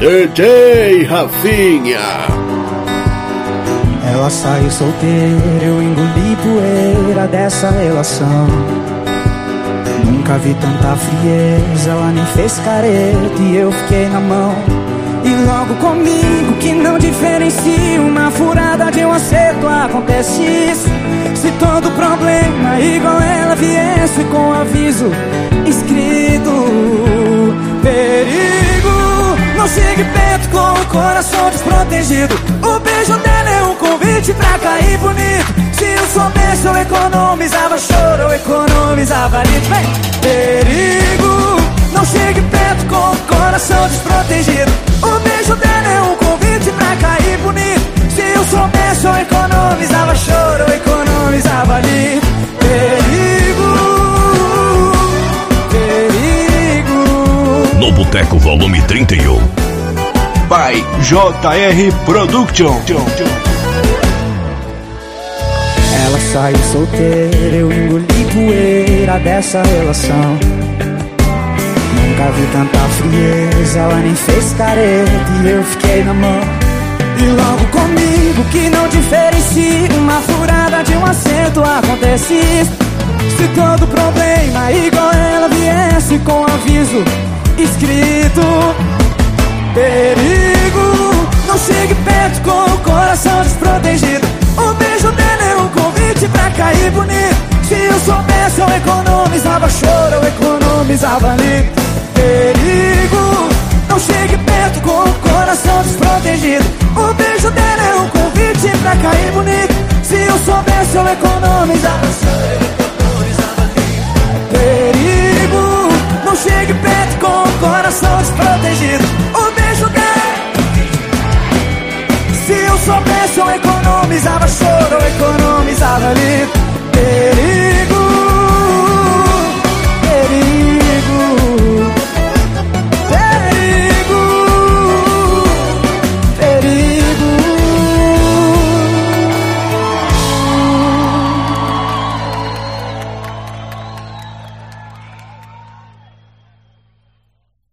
DJ Rafinha. Ela saiu solteira, eu engoli poeira dessa relação. Nunca vi tanta frieza, ela nem fez careta e eu fiquei na mão. E logo comigo, que não diferencia uma furada de um acerto, acontece isso. Se todo problema igual ela viesse com aviso escrito: perigo, não chegue perto com o coração desprotegido. O beijo dela é um convite pra cair bonito. Se eu soubesse eu economizava choro, eu economizava litro. Perigo, não chegue perto com o coração desprotegido. O beijo dela é um convite pra cair bonito. Se eu soubesse eu economizava choro, eu economizava litro. Perigo, perigo. No Boteco Volume 31 by JR Production. Ela saiu solteira, eu engoli poeira dessa relação. Nunca vi tanta frieza, ela nem fez careta e eu fiquei na mão. E logo comigo, que não diferencia uma furada de um acerto, acontece isso. Se todo problema igual ela viesse com aviso escrito: perigo, não chegue perto com o coração desprotegido. O beijo dela é um convite pra cair bonito. Se eu soubesse eu economizava choro, eu economizava litro. Perigo, não chegue perto com o coração desprotegido. O beijo dela é um convite pra cair bonito. Se eu soubesse eu economizava choro, eu economizava litro. Perigo, não chegue perto com o coração desprotegido. O beijo dela, se eu soubesse eu economizava choro, eu economizava litro.